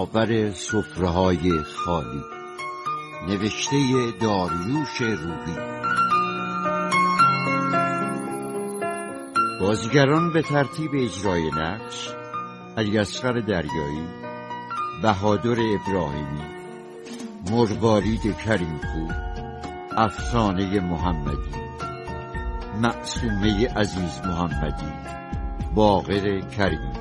ساغر سفره‌های خالی، نوشته داریوش روحی. بازیگران به ترتیب اجرای نقش: علیاصغر دریایی، بهادر ابراهیمی، مروارید کریم‌پور، افسانه محمدی، معصومه عزیز محمدی، باقر کریم‌پور.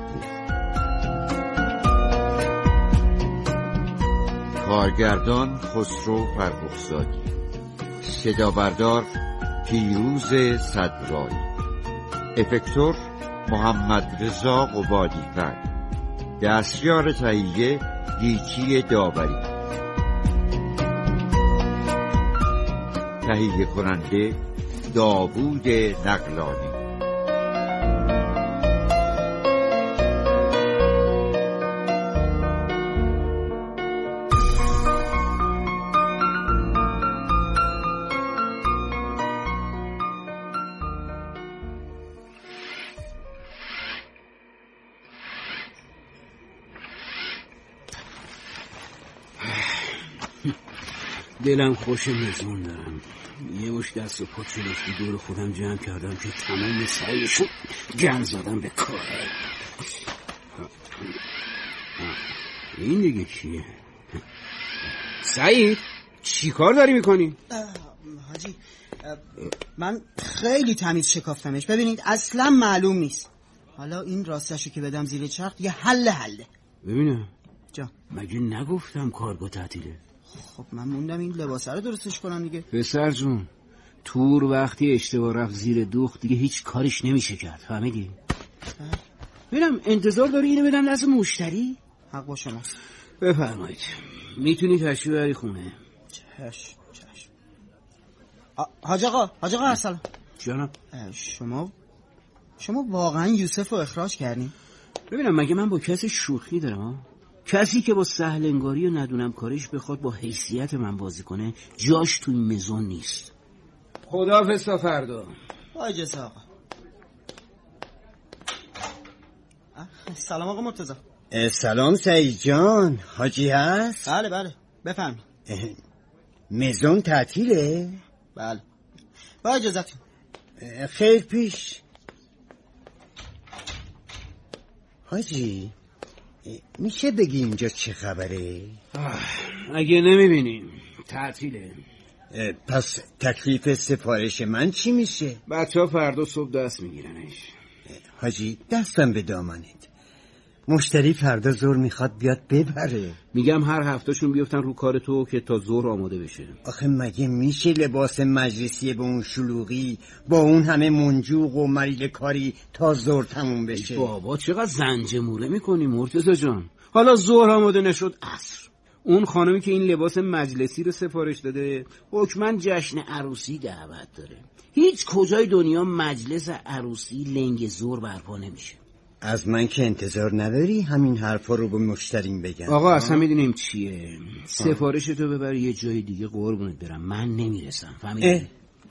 کارگردان خسرو فرخزادی، صدابردار پیروز صدرایی، افکتور محمد رضا قبادی‌فر، دستیار تهیه گیتی داوری، تهیه کننده داوود نقلانی. دلم خوش مزون دارم. یه مش دست و پا چلفتی دور خودم جمع کردم که تمام سعیشو گند زدم به کار. این دیگه چیه؟ سعید چی کار داری میکنی؟ حاجی من خیلی تمیز شکافتمش، ببینید اصلا معلوم نیست. حالا این راستشو که بدم زیر چرخ یه حله. ببینم جا مگه نگفتم کارگاه تعطیله؟ خب من موندم این لباسه رو درستش کنم دیگه. پسر جون تور وقتی اشتباه رفت زیر دوخت دیگه هیچ کارش نمیشه کرد، فهمیدی؟ ببینم انتظار داری اینو بدم دست مشتری؟ حق با شماست. بفرمایید میتونی تشریف بری خونه. چشم. حاج آقا ارسلان جانم. شما واقعا یوسف رو اخراج کردین؟ ببینم مگه من با کسی شوخی دارم؟ کسی که با سهل انگاری و ندونم کارش بخواد با حیثیت من بازی کنه جاش توی مزون نیست. خداحافظ تا فردا. اجازه آقا. سلام آقا مرتضی. سلام سعید جان، حاجی هست؟ بله بفرمایید. مزون تعطیله؟ بله با اجازتون. خیر پیش. حاجی میشه بگی اینجا چه خبره؟ اگه نمیبینیم تعطیله. پس تکلیف سفارش من چی میشه؟ بچه ها فردا صبح دست میگیرنش. حاجی دستم به دامنت، مشتری فردا ظهر میخواد بیاد ببره. میگم هر هفتهشون بیفتن رو کار تو که تا ظهر آماده بشه. آخه مگه میشه لباس مجلسی به اون شلوغی با اون همه منجوق و مریل کاری تا ظهر تموم بشه؟ بابا چقدر زنجموره میکنی مرتضی جان. حالا ظهر آماده نشد عصر اون خانمی که این لباس مجلسی رو سفارش داده حتما جشن عروسی دعوت داره. هیچ کجای دنیا مجلس عروسی لنگ ظهر برپا نمیشه. از من که انتظار نداری همین حرفا رو به مشتریم بگم. آقا اصلا میدونیم چیه، سفارشتو ببر یه جای دیگه قربونت برم، من نمیرسم. فهمیدی؟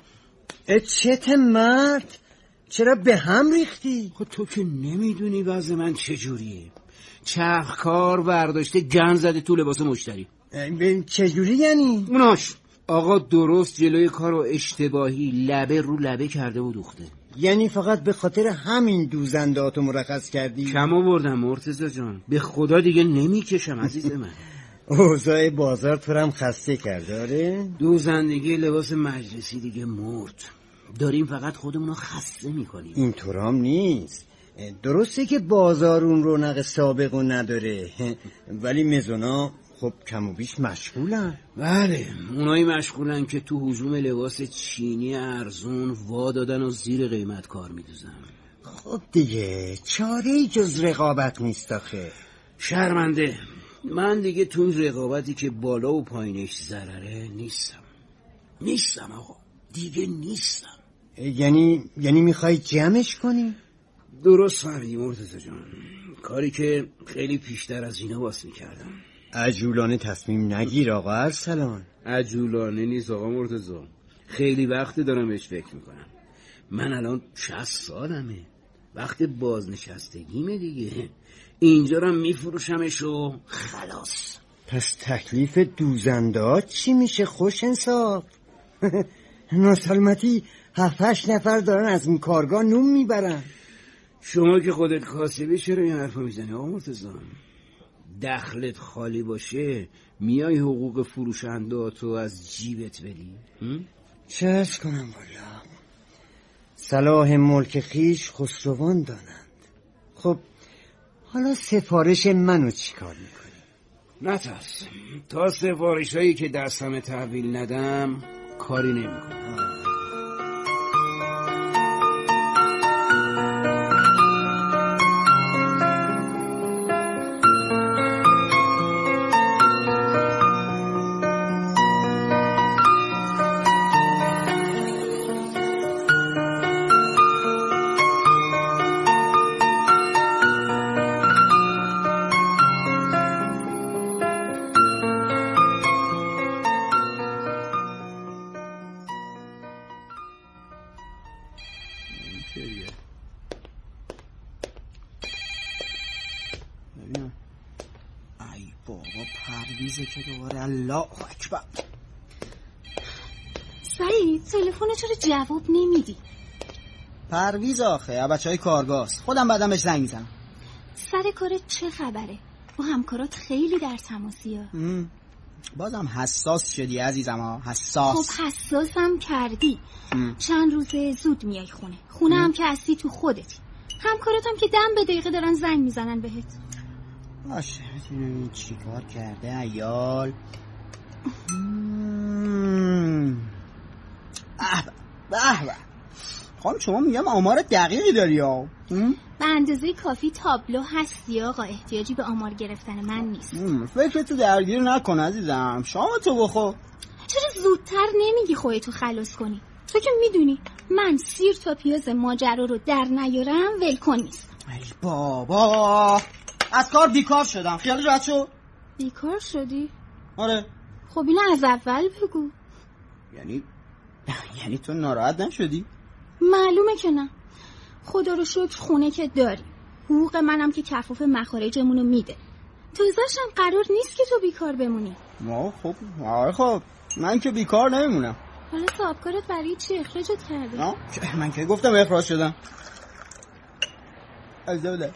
چت مرد چرا به هم ریختی؟ خب تو که نمیدونی وضع من چجوریه. چرخکار برداشته گند زده تو لباس مشتری. چجوری یعنی؟ اوناش آقا درست جلوی کارو اشتباهی لبه رو لبه کرده و دوخته. یعنی فقط به خاطر همین دوزندهاتو مرخص کردی؟ کم آوردم مرتضی جان، به خدا دیگه نمیکشم عزیز من. اوضاع بازار تو هم خسته کرده. آره دوزندگی لباس مجلسی دیگه مرد، داریم فقط خودمونو خسته میکنیم. این طورام نیست. درسته که بازار اون رونق سابقو نداره ولی مزونا خب کم و بیش مشغولن. بله اونایی مشغولن که تو هجوم لباس چینی ارزون وا دادن و زیر قیمت کار میدوزن. خب دیگه چاره‌ای جز رقابت نیست آخه. شرمنده من دیگه تو این رقابتی که بالا و پایینش ضرره نیستم آقا، دیگه نیستم. یعنی میخوای جمعش کنی؟ درست فهمیدی مرتضی جان، کاری که خیلی پیشتر از اینا باس میکردم. عجولانه تصمیم نگیر آقا ارسلان. عجولانه نیست آقا مرتضی، خیلی وقت دارم بهش فکر میکنم. من الان 60 سالمه، وقت بازنشستگیمه دیگه. اینجا رو میفروشمش و خلاص. پس تکلیف دوزندات چی میشه خوش انصاف؟ ناسلامتی 7-8 نفر دارن از این کارگاه نون میبرن. شما که خودت کاسبی چرا این حرفو میزنی آقا مرتضی؟ دخلت خالی باشه میای حقوق فروشنداتو از جیبت بری؟ چه ارز کنم والا، صلاح ملک خیش خسروان دانند. خب حالا سفارش منو چی کار میکنی؟ نترس، تا سفارش هایی که دستم تحویل ندم کاری نمیکنم. ای بابا پرویزه که دوباره. الله اکبر. سعید تلفن چرا جواب نمیدی؟ پرویز آخه بچهای کارگاهست، خودم بعدم بهش زنگ میزنم. سر کارت چه خبره؟ با همکارات خیلی در تماسی ها. بازم حساس شدی عزیزم ها، حساس. خب حساسم کردی. چند روزه زود میای خونه هم که هستی تو خودتی. همکاراتم که دم به دقیقه دارن زنگ میزنن بهت. باشه ببینیم چی کار کرده عیال. به خانم شما میگم آمار دقیقی داری ها. به اندازه کافی تابلو هستی آقا، احتیاجی به آمار گرفتن من نیست. فکرتو درگیر نکن عزیزم، شما تو بخور. چرا زودتر نمیگی خودتو خلاص کنی؟ تو که میدونی من سیر تا پیاز ماجرا رو در نیارم ولکن نیست. ای بابا از کار بیکار شدم، خیال راحت شو. بیکار شدی؟ آره. خب اینو از اول بگو. یعنی تو ناراحت نشدی؟ معلومه که نه. خدا رو شکر خونه که داری، حقوق منم که کفاف مخارجمونو میده. تازه‌شم قرار نیست که تو بیکار بمونی. خب آره خب من که بیکار نمیمونم. حالا صاحبکارت برای چی اخراجت کرده؟ من که گفتم اخراج شدم. بده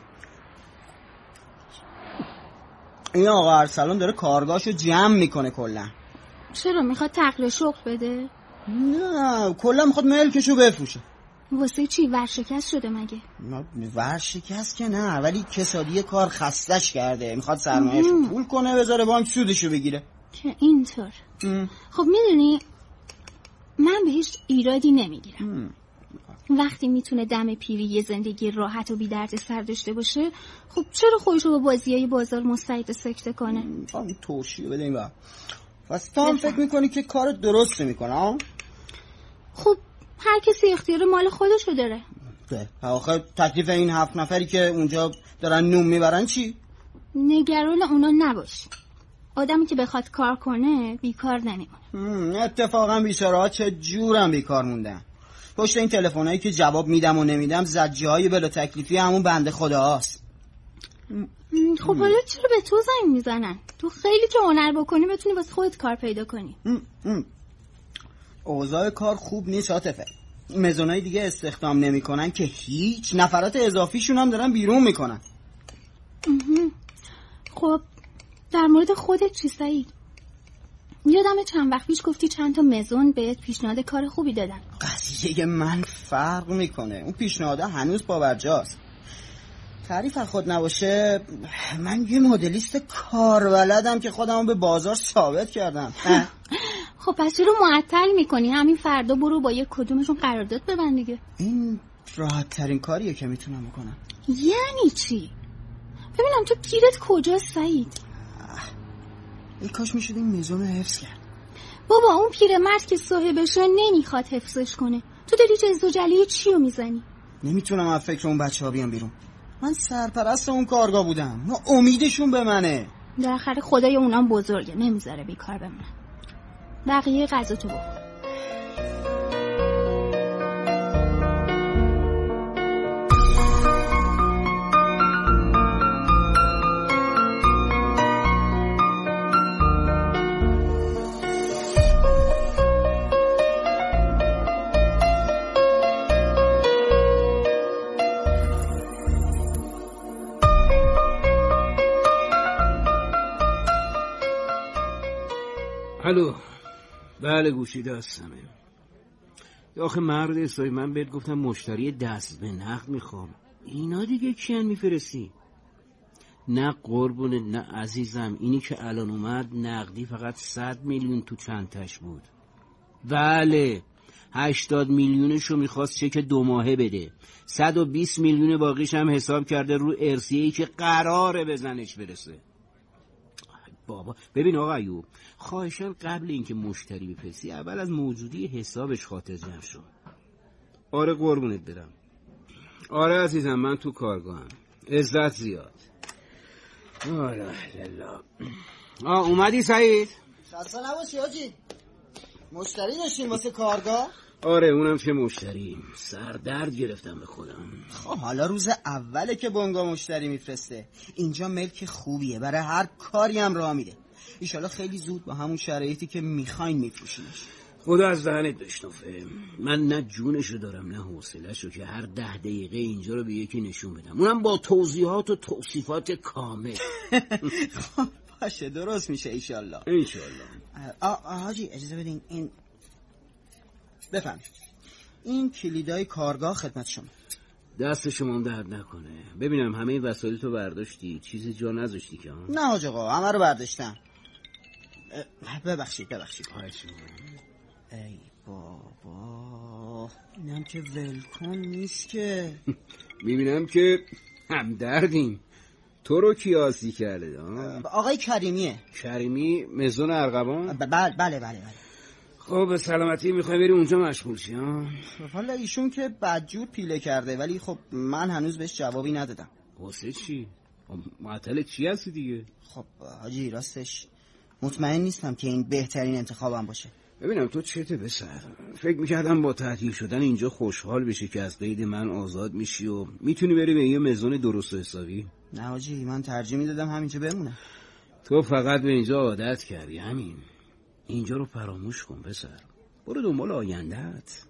این آقا ارسلان داره کارگاهشو جمع میکنه کلا. چرا میخواد تغییر شغل بده؟ نه کلا میخواد ملکشو بفروشه. واسه چی؟ ورشکست شده مگه؟ ورشکست که نه، ولی کسادی کار خستش کرده، میخواد سرمایه‌شو پول کنه بذاره بانک سودشو بگیره. که اینطور. خب میدونی من بهش ایرادی نمیگیرم. وقتی میتونه دم پیری یه زندگی راحت و بی درد سر داشته باشه، خب چرا خودشو با بازیای بازار مستعد سکته کنه؟ این توشیو بده این بار. پس تو هم فکر میکنی که کار درست میکنه؟ خب هر کسی اختیار مال خودشو داره. آخه تکلیف این 7 نفری که اونجا دارن نون میبرن چی؟ نگران اونا نباش. آدمی که بخواد کار کنه بیکار نمیمونه. اتفاقا بیچاره‌ها چه جورم بیکار موندن. پشت این تلفنایی که جواب میدم و نمیدم زجه‌های بلا تکلیفی همون بنده خداست. خب حالا چرا به تو زنگ میزنن؟ تو خیلی که هنر بکنی بتونی واسه خودت کار پیدا کنی. اوضاع کار خوب نیست عاطفه. مزونای دیگه استخدام نمیکنن که هیچ، نفرات اضافیشون هم دارن بیرون میکنن. خب در مورد خودت چی سعید؟ یادم چند وقت پیش گفتی چند تا مزون بهت پیشنهاد کار خوبی دادن. قضیه من فرق میکنه، اون پیشنهاده هنوز پابرجاست. تعریف از خود نباشه، من یه مدلیست کاربلدم که خودمو به بازار ثابت کردم. خب پس چرا معطل میکنی؟ همین فردا برو با یک کدومشون قرارداد ببند دیگه. این راحت ترین کاریه که میتونم بکنم. یعنی چی؟ ببینم تو پیرت کجاست سعید؟ ای کاش میشد این میزون رو حفظ کرد. بابا اون پیرمرد که صاحبشه نمیخواد حفظش کنه. تو داری جز و جلیه چی رو میزنی؟ نمیتونم از فکر اون بچه ها بیام بیرون. من سرپرست اون کارگاه بودم، امیدشون به منه. در آخر خدای اونام بزرگه، نمیذاره بیکار بمونه. بقیه غذا تو بخور. الو. بله گوشی دستمه. آخه مرد حسابی من بهت گفتم مشتری دست به نقد میخوام. اینا دیگه کیان میفرستی؟ نه قربونه نه عزیزم، اینی که الان اومد نقدی فقط 100 میلیون تو چنتش بود. بله 80 میلیونشو میخواست چک 2 ماهه بده، 120 میلیون باقیش هم حساب کرده رو ارثیه‌ای که قراره بزنش برسه. بابا ببین آقا ایوب، خواهشاً قبل اینکه مشتری بفرستی اول از موجودی حسابش خاطر جمع شو. آره قربونت برم. آره عزیزم من تو کارگاهم. عزت زیاد. آره لالا. اومدی سعید؟ خسته نباشی حاجی. مشتری داشتیم واسه کارگاه؟ آره اونم چه مشتری، سردرد گرفتم به خودم. خب حالا روز اوله که بنگاه مشتری میفرسته. اینجا ملک خوبیه، برای هر کاری هم راه میده. ایشالا خیلی زود با همون شرایطی که میخواین میفروشینش. خدا از دهنت بشنفه. من نه جونشو دارم نه حوصله‌شو که هر 10 دقیقه اینجا رو به یکی نشون بدم، اونم با توضیحات و توصیفات کامل. خب باشه درست میشه ایشالله. حاجی اجازه بدین این بفهم. این کلیدای کارگاه خدمت شما. دست شما هم درد نکنه. ببینم همه این وسایل تو برداشتی، چیزی جا نذاشتی که؟ نه حاج آقا همه رو برداشتم. ببخشید ای بابا اینم که ولکن نیست که. میبینم که همدردیم. تو رو کی آسی کرده؟ آقای کریمیه. کریمی مزون ارغوان؟ بله. خب به سلامتی میخوای بری اونجا مشغول شی ها؟ حالا ایشون که بدجور پیله کرده ولی خب من هنوز بهش جوابی ندادم. واسه چی؟ معطل چی هستی دیگه؟ خب حاجی راستش مطمئن نیستم که این بهترین انتخابم باشه. ببینم تو چته بسر؟ فکر میکردم با تعطیل شدن اینجا خوشحال بشی که از قید من آزاد میشی و میتونی بری به یه مزون درست و حسابی. نه حاجی من ترجیح میدادم همینجا بمونم. تو فقط به اینجا عادت کردی همین. اینجا رو فراموش کن پسر، برو دنبال آینده‌ات.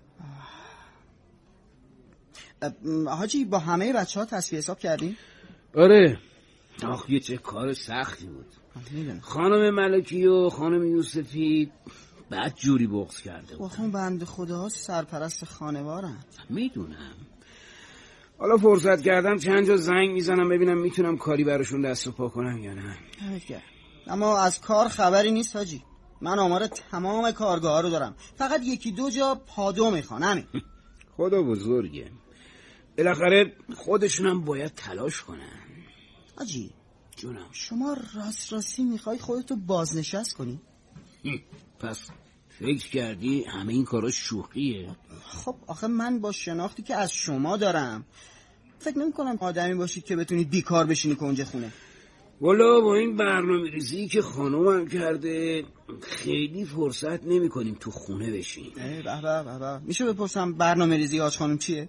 حاجی با همه بچه‌ها تصفیه حساب کردین؟ آره. یه چه کار سختی بود. میدونم. خانم ملکی و خانم یوسفی بد جوری بغض کرده بود. واخون بنده خداها سرپرست خانوارن. میدونم. حالا فرصت کردم چند جا زنگ میزنم ببینم میتونم کاری براشون دست و پا کنم یا نه. اما از کار خبری نیست حاجی. من آمار تمام کارگاه ها رو دارم، فقط 1-2 جا پادو میخوان همین. خدا بزرگه، بالاخره خودشونم باید تلاش کنن. حاجی جونم، شما راستی میخوای خودتو بازنشست کنی؟ پس فکر کردی همه این کارا شوخیه؟ خب آخه من با شناختی که از شما دارم فکر نمی کنم آدمی باشید که بتونید بیکار بشینی کنج خونه. والا با این برنامه‌ریزی که خانومم کرده خیلی فرصت نمی کنیم تو خونه بشیم. به میشه بپرسم برنامه‌ریزی آج خانم چیه؟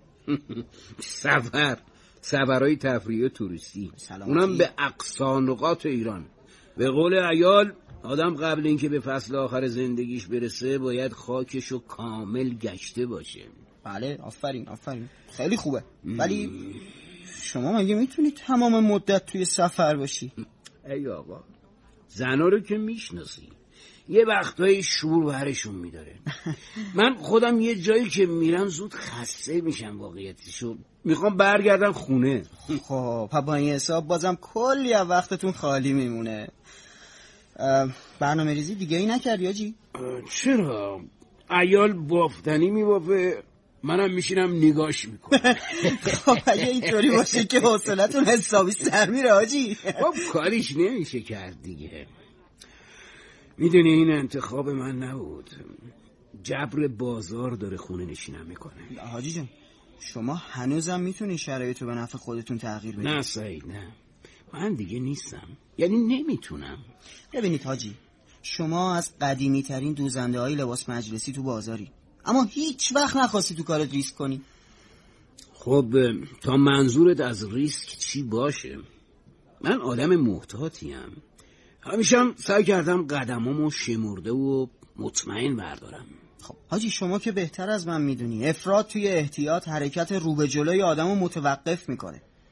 سفرهای تفریحی و توریستی، اونم به اقصی نقاط ایران. به قول عیال آدم قبل اینکه به فصل آخر زندگیش برسه باید خاکشو کامل گشته باشه. بله آفرین خیلی خوبه. ولی شما مگه میتونی تمام مدت توی سفر باشی؟ ای آقا زنا رو که میشناسی یه وقتایی شور برشون میداره. من خودم یه جایی که میرم زود خسته میشم واقعیتشو، میخوام برگردم خونه. خب با این حساب بازم کلی از وقتتون خالی میمونه. برنامه ریزی دیگه ای نکردی آجی؟ چرا؟ عیال بافتنی میبافه، منم میشینم نگاش میکنم. خب اگه اینطوری باشه که حوصلتون حسابی سر میره آجی. خب کاریش نمیشه کرد دیگه. میدونی این انتخاب من نبود، جبر بازار داره خونه نشینم میکنه. حاجی جان شما هنوزم میتونی شرایطو به نفع خودتون تغییر بدید. نه سعید نه، من دیگه نیستم، یعنی نمیتونم. ببینید حاجی، شما از قدیمی ترین دوزنده های لباس مجلسی تو بازاری، اما هیچ وقت نخواستی تو کارت ریسک کنی. خب تا منظورت از ریسک چی باشه؟ من آدم محتاطیم، همیشه سعی کردم قدمامو شمرده و مطمئن بردارم. خب حاجی شما که بهتر از من میدونی افراط توی احتیاط حرکت رو به جلوی آدمو متوقف میکنه.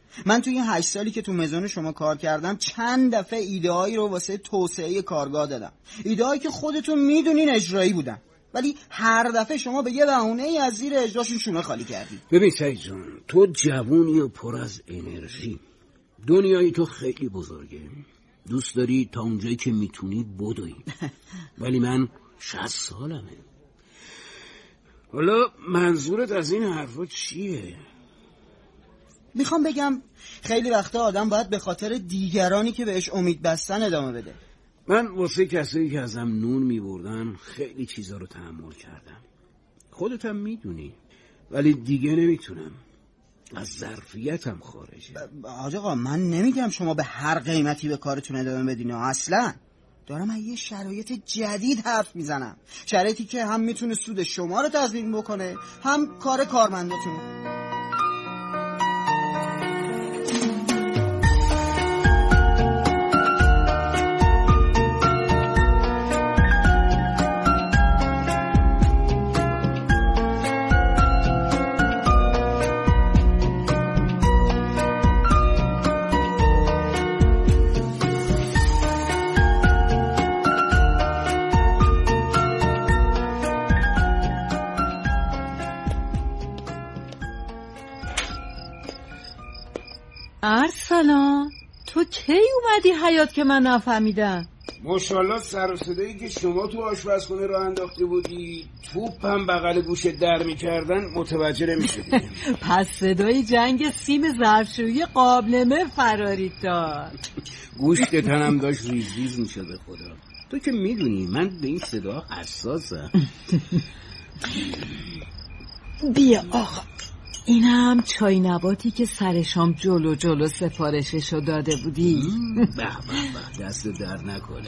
من توی این 8 سالی که تو مزون شما کار کردم چند دفعه ایده‌هایی رو واسه توسعه کارگاه دادم، ایده‌هایی که خودتون میدونین اجرایی بودن، ولی هر دفعه شما به یه بهونه‌ای از زیر اجراشون شونه خالی کردی. ببین سعید جان، تو جوونی و پر از انرژی، دنیای تو خیلی بزرگه، دوست داری تا اونجایی که میتونی بدوی، ولی من 60 سالمه. حالا منظورت از این حرفا چیه؟ میخوام بگم خیلی وقتا آدم باید به خاطر دیگرانی که بهش امید بستن ادامه بده. من واسه کسایی که ازم نون میبردن خیلی چیزا رو تحمل کردم، خودت هم میدونی، ولی دیگه نمیتونم، از ظرفیتم خارجه. حاج آقا من نمیگم شما به هر قیمتی به کارتون ادامه بدین، اصلا دارم از یه شرایط جدید حرف میزنم، شرایطی که هم میتونه سود شما رو تضمین بکنه هم کار کارمنداتون. ارسلان تو کی اومدی حیاط که من نفهمیدم؟ ماشاءالله سر و صدایی که شما تو آشپزخونه راه انداخته بودی توپم بغل گوشت در میکردن متوجه نمیشدی. پس صدای جنگ سیم ظرفشویی قابلمه فراری داد. گوشت تنم داشت ریز ریز میشد. به خدا تو که میدونی من به این صدا حساسم. بیا آقا، اینم چای نباتی که سر شام جلو سفارششو داده بودی. به دست در نکنه.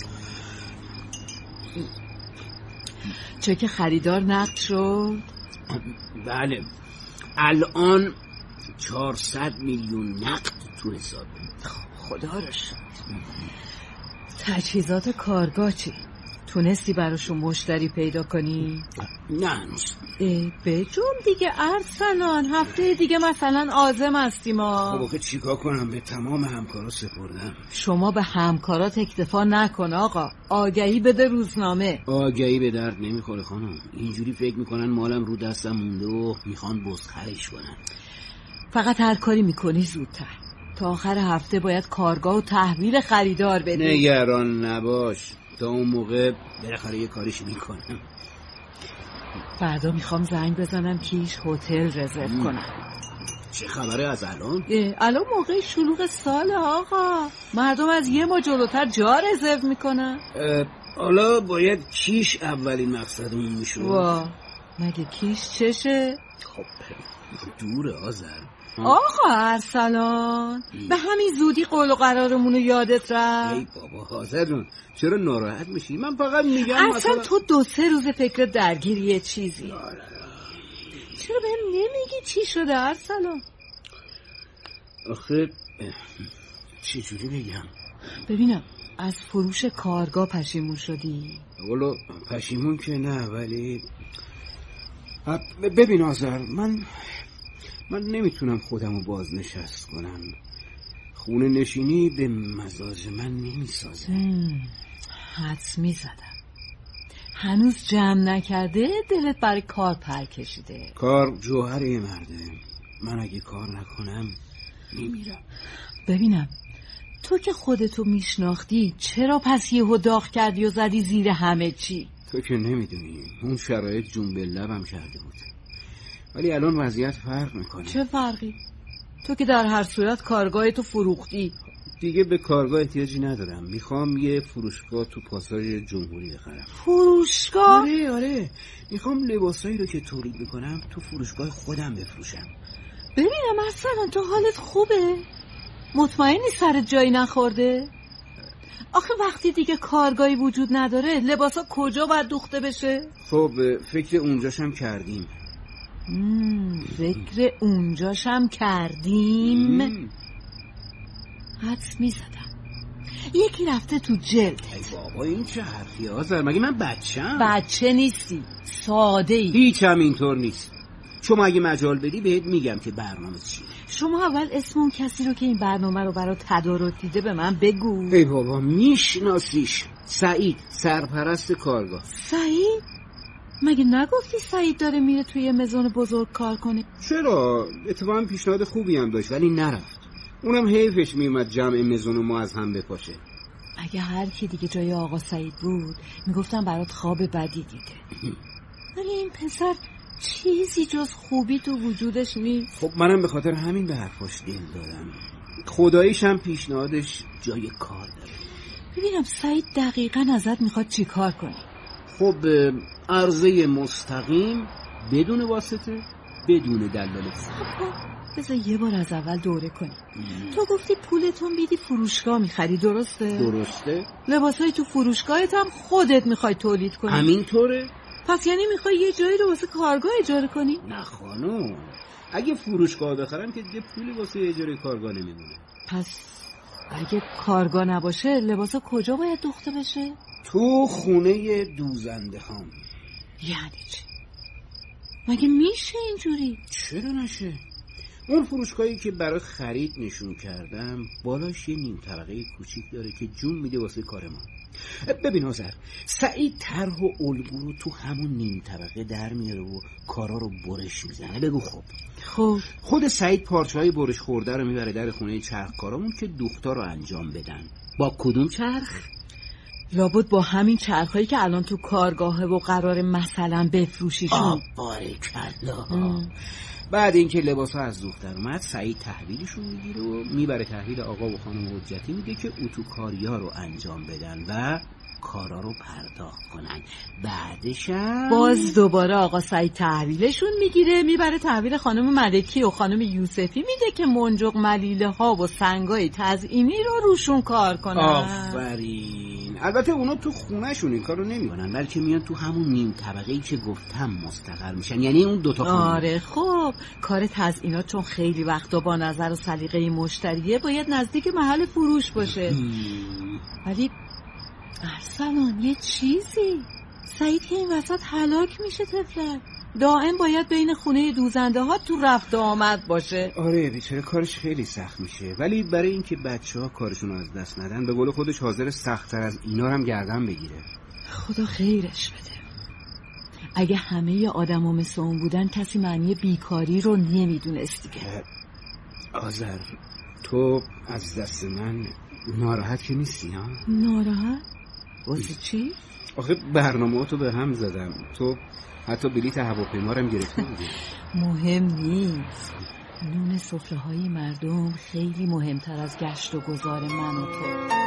چک خریدار نقد شد؟ بله، الان 400 میلیون نقد تو حسابه. خدا رو شکر. تجهیزات کارگاه چی؟ تونستی براشون مشتری پیدا کنی؟ نه هنوز. بجم دیگه ارسلان، هفته دیگه مثلا عازم هستیم. خب آخه چیکار کنم؟ به تمام همکارا سپردم. شما به همکارات اکتفا نکن آقا، آگهی بده روزنامه. آگهی به درد نمیخوره خانم، اینجوری فکر میکنن مالم رو دستم مونده و میخوان بزخرش کنن. فقط هر کاری میکنی زودتر، تا آخر هفته باید کارگاه و تحویل خریدار بدی. نگران نباش، تا اون موقع بالاخره یه کارش میکنم. فردا میخوام زنگ بزنم کیش هتل رزرو کنم. چه خبره از الان؟ الان موقع شلوغ سال آقا، مردم از یه ما جلوتر جا رزرو میکنن. حالا باید کیش اولین مقصدمون میشه. وا مگه کیش چشه؟ خب دوره آذر. آقا ارسلان، به همین زودی قول و قرارمونو یادت رفت؟ ای بابا آذر جون، چرا ناراحت میشی؟ من فقط میگم اصلا تو 2-3 روز فکر درگیری یه چیزی. چرا بهم نمیگی چی شده ارسلان؟ آخه چی جوری بگم؟ ببینم از فروش کارگاه پشیمون شدی؟ والا پشیمون که نه، ولی ببین آذر، من نمیتونم خودمو بازنشست کنم. خونه نشینی به مزاج من نمیسازه. حدس میزدم هنوز جمع نکرده دلت برای کار پر کشیده. کار جوهر یه مرده، من اگه کار نکنم میمیرم. ببینم تو که خودتو میشناختی چرا پس یهو داغ کردی و زدی زیر همه چی؟ تو که نمیدونی اون شرایط جون به لبم کرده بود، ولی الان وضعیت فرق میکنه. چه فرقی؟ تو که در هر صورت کارگاه تو فروختی. دیگه به کارگاه احتیاجی ندارم، میخوام یه فروشگاه تو پاساژ جمهوری بخرم. فروشگاه؟ آره، میخوام لباسایی رو که تولید میکنم تو فروشگاه خودم بفروشم. ببینم اصلا تو حالت خوبه؟ مطمئنی سرت جایی نخورده؟ آخه وقتی دیگه کارگاهی وجود نداره لباسا کجا باید دوخته بشه؟ خب فکر اونجاشم کردیم. فکر اونجاشم کردیم؟ حدس میزدم یکی رفته تو جلد. ای بابا این چه حرفی آذر؟ مگه من بچم؟ بچه نیستی، ساده ای. هیچ هم اینطور نیست. شما اگه مجال بدی بهت میگم که برنامه چیه. شما اول اسم اون کسی رو که این برنامه رو برای تدارک دیده به من بگو. ای بابا میشناسیش، سعید، سرپرست کارگاه. سعید؟ مگه نگفتی سعید داره میره توی مزون بزرگ کار کنه؟ چرا؟ اتفاقا پیشنهاد خوبی هم داشت ولی نرفت. اونم حیفش میومد جمع مزون ما از هم بپاشه. اگه هر کی دیگه جای آقا سعید بود میگفتم برات خواب بدی دیده. ولی این پسر چیزی جز خوبی تو وجودش نیست. خب منم به خاطر همین به حرفاش دل دادم. خداییش هم پیشنهادش جای کار داره. ببینم سعید دقیقاً ازت میخواد چی کار کنی؟ خب عرضه مستقیم، بدون واسطه، بدون دلاله. بذار یه بار از اول دوره کنی. تو گفتی پولتون میدی فروشگاه میخری، درسته؟ درسته. لباسای تو فروشگاهت هم خودت میخوای تولید کنی. همینطوره. پس یعنی میخوای یه جایی رو واسه کارگاه اجاره کنی؟ نه خانم، اگه فروشگاه بخرم که دیگه پولی واسه اجاره کارگاه نمیمونه. پس اگه کارگاه نباشه لباسا کجا باید دوخته بشه؟ تو خونه دوزنده هم. یعنی چی؟ مگه میشه اینجوری؟ چرا نشه؟ اون فروشگاهی که برای خرید نشون کردم بالاش یه نیم طبقه کوچیک داره که جون میده واسه کار ما. ببین آذر، سعید طرح و الگو رو تو همون نیم طبقه در میاره و کارا رو برش میزنه. بگو خب خود سعید پارچه‌های برش خورده رو میبره در خونه چرخکارامون که دوختا رو انجام بدن. با کدوم چرخ؟ لابد با همین چرخایی که الان تو کارگاهه و قرار مثلا بفروشیشون. باریکلا. بعد اینکه لباسا از دوختر اومد، سعید تحویلشون میگیره و میبره تحویل آقا و خانم حجتی، میگه که اتوکاریا رو انجام بدن و کارا رو پرداخت کنن. بعدش باز دوباره آقا سعید تحویلشون میگیره، میبره تحویل خانم ملکی و خانم یوسفی، میده که منجق ملیله ها و سنگای تزئینی رو روشون کار کنن. آفرین. البته اونا تو خونهشون این کار رو نمیکنن، بلکه میان تو همون نیم طبقه‌ای که گفتم مستقر میشن، یعنی اون دوتا خونه. آره خب کار تزئینات چون خیلی وقتا با نظر و سلیقه مشتریه باید نزدیک محل فروش باشه. ولی ارسلان یه چیزی، سعید که این وسط هلاک میشه طفلک. دائم باید بین خونه دوزنده ها تو رفت و آمد باشه. آره بیچاره کارش خیلی سخت میشه، ولی برای اینکه بچه‌ها کارشون رو از دست ندن به قول خودش حاضر سخت‌تر از اینا هم گردن بگیره. خدا خیرش بده. اگه همه آدما مثل اون بودن کسی معنی بیکاری رو نمیدونست دیگه. آذر، تو از دست من ناراحت که نیستی ها؟ ناراحت؟ واسه چی؟ آخه برنامه‌اتو به هم زدم، تو حتی بلیط هواپیما رو هم گرفته بودی. مهم نیست. نون سفره‌های مردم خیلی مهمتر از گشت و گذار من و تو.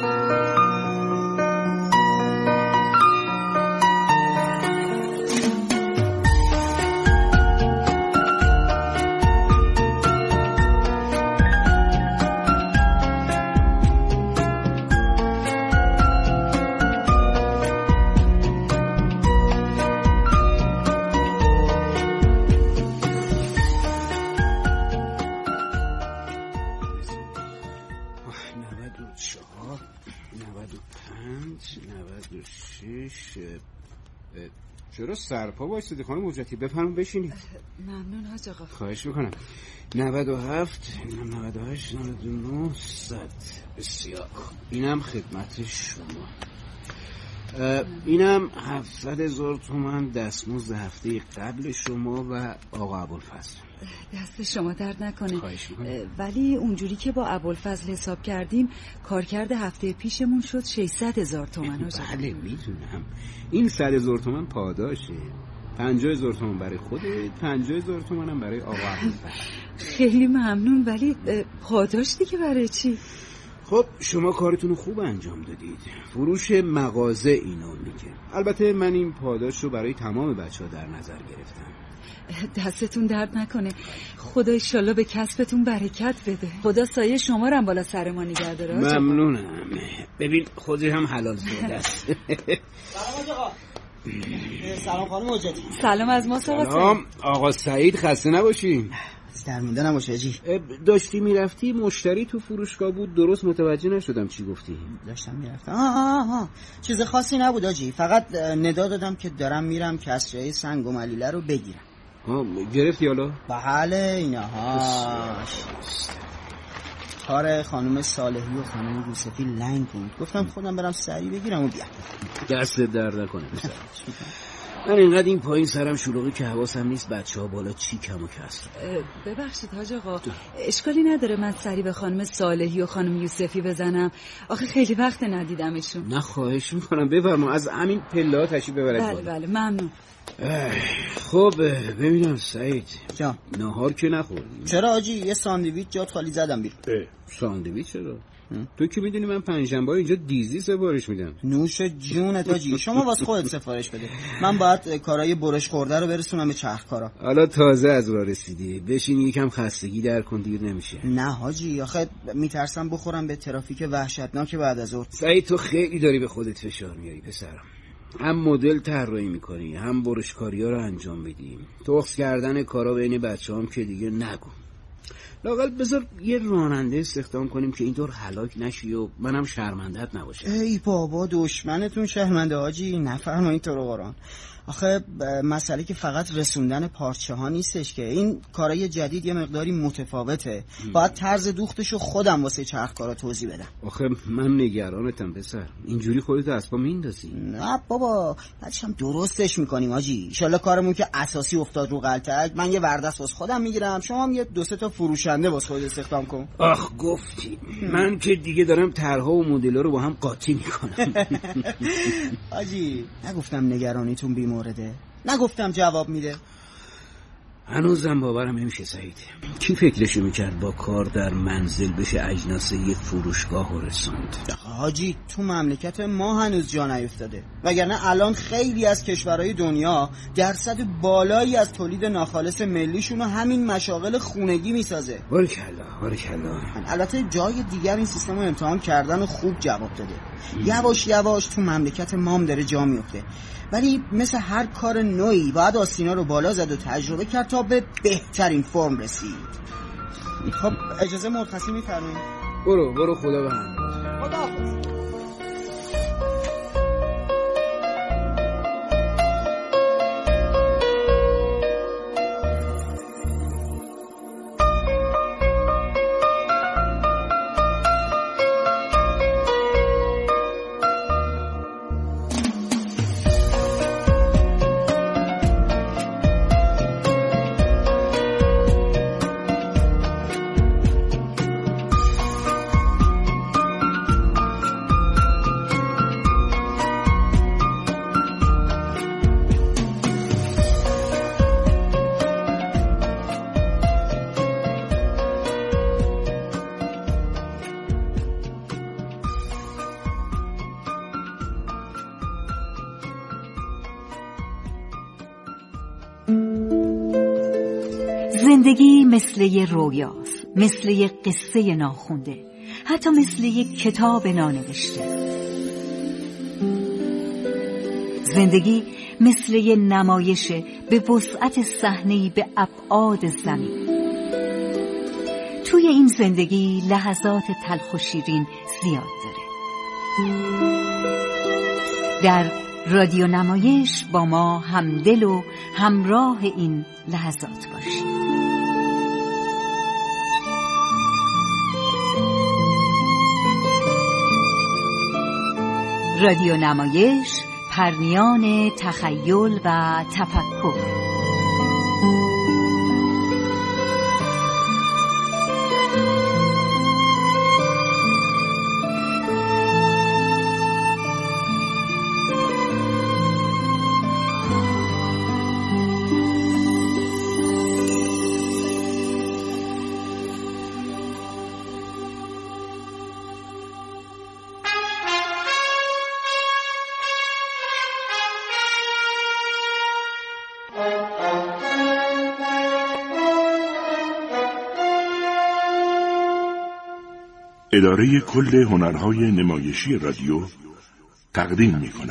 چرا سرپا وایسادی خانم حجتی؟ بفرمایید بشینید. ممنون حاج آقا. خواهش میکنم. 97 98 99 100. بسیار اینم خدمت شما. اینم 700,000 تومان دستمزد هفته قبل شما و آقا ابوالفضل. دست شما درد نکنه. خواهش میکنم. ولی اونجوری که با ابوالفضل حساب کردیم کارکرد هفته پیشمون شد 600,000 تومان. بله میدونم. این 100,000 تومان پاداشه. 50,000 تومان برای خودت، 50,000 تومان هم برای آقا ابوالفضل. خیلی ممنون، ولی پاداش دیگه برای چی؟ خب شما کارتون خوب انجام دادید. فروش مغازه اینو میگه. البته من این پاداش رو برای تمام بچه‌ها در نظر گرفتم. دستتون درد نکنه. خدا ایشالله به کسبتون برکت بده. خدا سایه شما رو هم بالا سر ما نگه داره. ممنونم. ببین خودی هم حلال زاده است. سلام آقا. سلام خانم حجتی. سلام از ما. سلام آقا سعید، خسته نباشی. در مونده نباشه جی. داشتی میرفتی مشتری تو فروشگاه بود، درست متوجه نشدم چی گفتی. داشتم میرفتم. چیز خاصی نبود آجی، فقط ندا دادم که دارم میرم کسرای سنگ و ملیله رو بگیرم. گرفتی حالا؟ بله اینهاش. کار خانم صالحی و خانم یوسفی لنگ بود. گفتم خودم برم سری بگیرم و بیام. دست درد نکنه پسر. من اینقدر این پایین سرم شلوغی که حواسم نیست بچه‌ها بالا چی کم و کسر. ببخشید حاج آقا، اشکالی نداره من سری به خانم صالحی و خانم یوسفی بزنم؟ آخه خیلی وقت ندیدمشون. نه خواهش میکنم بفرما، از همین پله‌ها تشریف ببرید. بله ممنون. خب ببینم سعید جا نهار که نخوردی؟ چرا آجی؟ یه ساندویچ جات خالی زدم بیرون. ساندویچ چرا؟ تو که میدونی من پنجشنبه اینجا دیزی سفارش میدم. نوش جونت آجی، شما واسه خودت سفارش بده، من باید کارهای برش خورده رو برسونم به چرخکارا. حالا تازه از راه رسیدی، بشین یکم خستگی در کن، دیر نمیشه. نه حاجی آخه میترسم بخورم به ترافیک وحشتناک بعد از ظهر. سعید تو خیلی داری به خودت فشار میاری پسرم. هم مدل طراحی میکنی، هم برشکاری‌ها رو انجام میدی. تخص کردن کارا بین بچه‌هام که دیگه نگو. لااقل بذار یه راننده استخدام کنیم که اینطور هلاک نشی و منم شرمندت نباشه. ای بابا دشمنتون شرمنده حاجی، نفرمایید تو رو قرآن. آخه مسئله که فقط رسوندن پارچه ها نیستش که این کارای جدید یه مقداری متفاوته. باید طرز دوختشو خودم واسه چرخکارا توضیح بدم. آخه من نگرانتم پسر، اینجوری خودت از پا میندازی. نه بابا بعدش هم درستش میکنیم حاجی. ان شاءالله کارمون که اساسی افتاد رو غلطک، من یه وردست واسه خودم میگیرم، شما هم یه دو سه تا فروشنده واسه خودت استخدام کن. آخ گفتی، من که دیگه دارم طرح‌ها و مدل‌ها رو با هم قاطی میکنم. حاجی نگفتم نگرانیتون بیمورده، نگفتم جواب میده. هنوزم باورم نمیشه سعید. کی فکرشو میکرد با کار در منزل بشه اجناس یک فروشگاه رسوند؟ حاجی تو مملکت ما هنوز جا نیفتاده، وگرنه الان خیلی از کشورهای دنیا درصد بالایی از تولید ناخالص ملیشون رو همین مشاغل خونگی میسازه. بارکالله. البته جای دیگر این سیستم رو امتحان کردن و خوب جواب داده. یواش یواش تو مملکت ما هم داره جا میفته، ولی مثل هر کار نوعی باید آستینا رو بالا زد و تجربه کرد تا به بهترین فرم رسید. خب اجازه مرخصی میفرمایید؟ برو خدا به همراهت. خداحافظ. زندگی مثل یه رویاست، مثل یه قصه ناخونده، حتی مثل یه کتاب نانوشته. زندگی مثل یه نمایشه به وسعت صحنه‌ای به ابعاد زمین. توی این زندگی لحظات تلخ و شیرین زیاد داره. در رادیو نمایش با ما همدل و همراه این لحظات باشید. رادیو نمایش، پرنیان تخیل و تفکر. اداره کل هنرهای نمایشی رادیو تقدیم می‌کند.